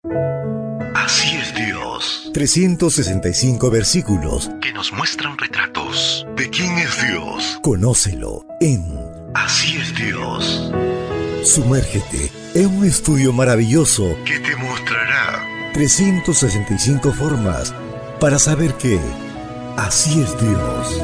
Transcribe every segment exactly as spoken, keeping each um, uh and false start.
Así es Dios. trescientos sesenta y cinco versículos Que nos muestran retratos de quién es Dios. Conócelo en Así es Dios. Sumérgete en un estudio maravilloso Que te mostrará trescientas sesenta y cinco formas para saber que así es Dios.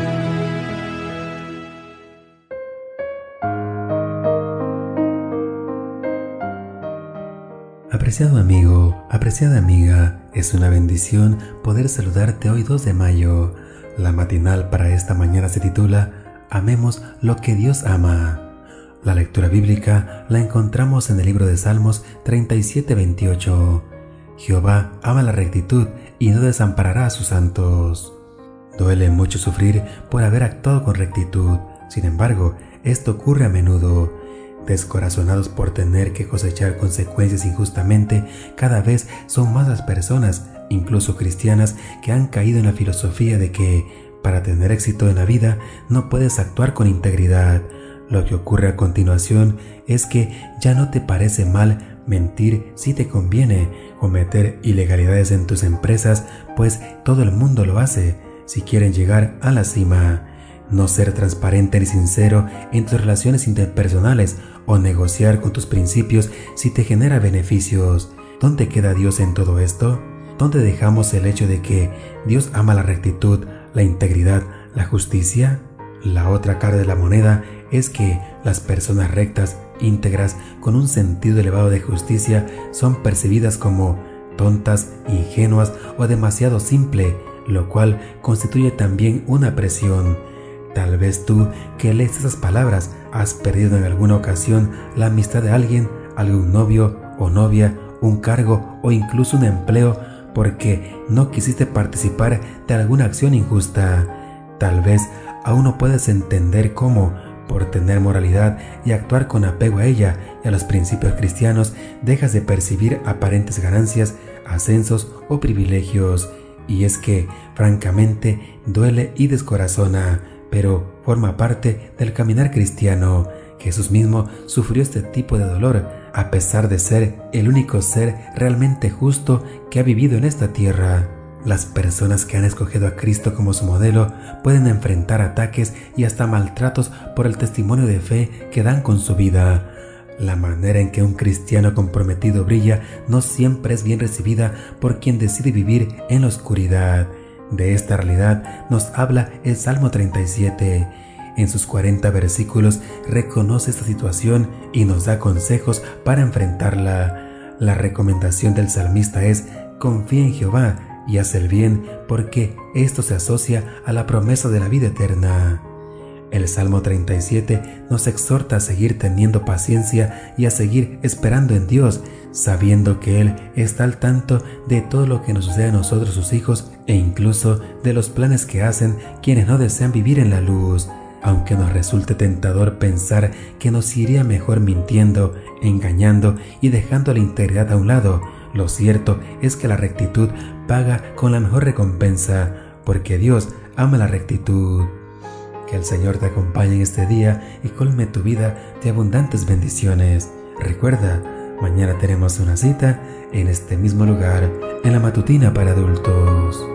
Apreciado amigo, apreciada amiga, es una bendición poder saludarte hoy dos de mayo. La matinal para esta mañana se titula Amemos lo que Dios ama. La lectura bíblica la encontramos en el libro de Salmos treinta y siete, veintiocho. Jehová ama la rectitud y no desamparará a sus santos. Duele mucho sufrir por haber actuado con rectitud. Sin embargo, esto ocurre a menudo. Descorazonados por tener que cosechar consecuencias injustamente, cada vez son más las personas, incluso cristianas, que han caído en la filosofía de que, para tener éxito en la vida, no puedes actuar con integridad. Lo que ocurre a continuación es que ya no te parece mal mentir si te conviene, cometer ilegalidades en tus empresas, pues todo el mundo lo hace, si quieren llegar a la cima. No ser transparente ni sincero en tus relaciones interpersonales o negociar con tus principios si te genera beneficios. ¿Dónde queda Dios en todo esto? ¿Dónde dejamos el hecho de que Dios ama la rectitud, la integridad, la justicia? La otra cara de la moneda es que las personas rectas, íntegras, con un sentido elevado de justicia, son percibidas como tontas, ingenuas o demasiado simple, lo cual constituye también una presión. Tal vez tú que lees esas palabras has perdido en alguna ocasión la amistad de alguien, algún novio o novia, un cargo o incluso un empleo porque no quisiste participar de alguna acción injusta. Tal vez aún no puedes entender cómo, por tener moralidad y actuar con apego a ella y a los principios cristianos, dejas de percibir aparentes ganancias, ascensos o privilegios. Y es que, francamente, duele y descorazona, pero forma parte del caminar cristiano. Jesús mismo sufrió este tipo de dolor, a pesar de ser el único ser realmente justo que ha vivido en esta tierra. Las personas que han escogido a Cristo como su modelo pueden enfrentar ataques y hasta maltratos por el testimonio de fe que dan con su vida. La manera en que un cristiano comprometido brilla no siempre es bien recibida por quien decide vivir en la oscuridad. De esta realidad nos habla el Salmo treinta y siete. En sus cuarenta versículos reconoce esta situación y nos da consejos para enfrentarla. La recomendación del salmista es: confía en Jehová y haz el bien, porque esto se asocia a la promesa de la vida eterna. El Salmo treinta y siete nos exhorta a seguir teniendo paciencia y a seguir esperando en Dios, sabiendo que Él está al tanto de todo lo que nos sucede a nosotros, sus hijos, e incluso de los planes que hacen quienes no desean vivir en la luz. Aunque nos resulte tentador pensar que nos iría mejor mintiendo, engañando y dejando la integridad a un lado, lo cierto es que la rectitud paga con la mejor recompensa, porque Dios ama la rectitud. Que el Señor te acompañe en este día y colme tu vida de abundantes bendiciones. Recuerda, mañana tenemos una cita en este mismo lugar, en la matutina para adultos.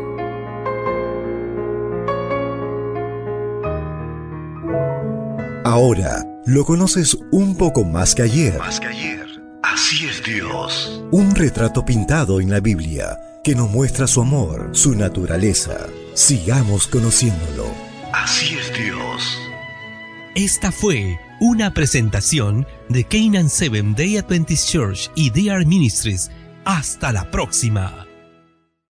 Ahora lo conoces un poco más que ayer. Más que ayer. Así es Dios. Un retrato pintado en la Biblia que nos muestra su amor, su naturaleza. Sigamos conociéndolo. Así es Dios. Esta fue una presentación de Canaan Seventh Day Adventist Church y D R Ministries. Hasta la próxima.